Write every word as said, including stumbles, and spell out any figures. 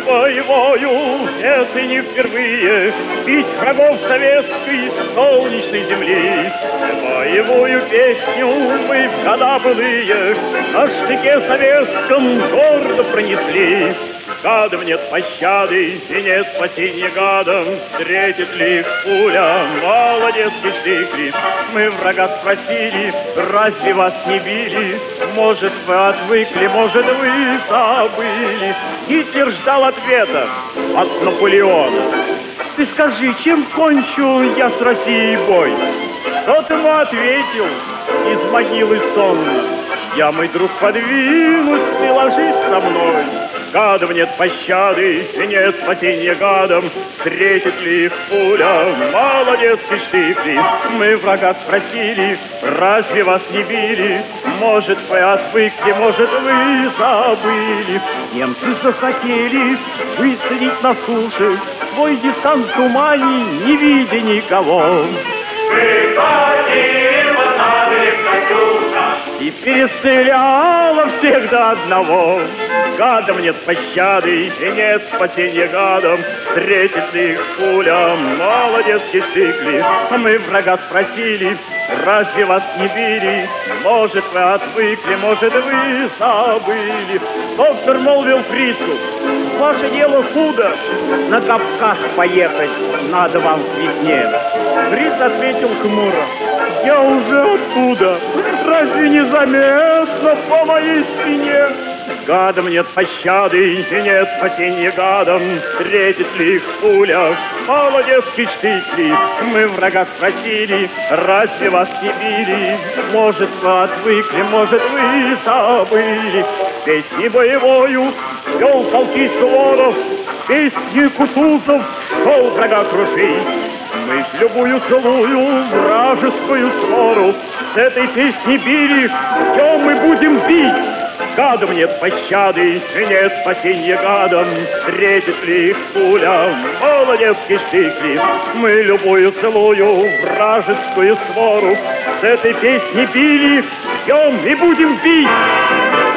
боевою, это не впервые бить врагов советской солнечной земли. Боевую песню мы в года былые на штыке советском гордо пронесли. Гадам нет пощады и нет спасения гадам, встретит ли их пуля, молодецкий штык. Мы врага спросили, разве вас не били? Может, вы отвыкли, может, вы забыли. Гитлер ждал ответа от Наполеона. Ты скажи, чем кончу я с Россией бой? Тот ему ответил из могилы сонно: я, мой друг, подвинусь, ты ложись со мной. Гадам нет пощады и нет спасения гадам, встретит ли их пуля, молодецкий штык. Мы врага спросили, разве вас не били? Может, вы отвыкли, может, вы забыли. Немцы захотели высадить на суше свой десант в тумане, не видя никого. И перестреляла всех до одного. Гадам нет пощады и нет спасения гадам, встретит ли их пуля, молодецкий штык. Мы врага спросили, разве вас не били? Может, вы отвыкли, может, вы забыли. Доктор молвил Фрицу: ваше дело худо, на Кавказ поехать надо вам к весне. Фриц ответил хмуро: я уже оттуда, разве не заметно по моей спине? Гадам нет пощады и нет спасения гадам, встретит ли их пуля, молодецкий штык. Мы врага спросили, разве вас не били? Может, вы отвыкли, может, вы забыли. Песни боевою вел полки Суворов, песни Кутузов шел врага крушить. Мы ж любую целую вражескую свору с этой песни били, чем мы будем бить. Гадам нет пощады и нет спасения гадам, встретит ли их пуля, молодецкий штык. Мы любую целую вражескую свору с этой песни били, бьем и будем бить.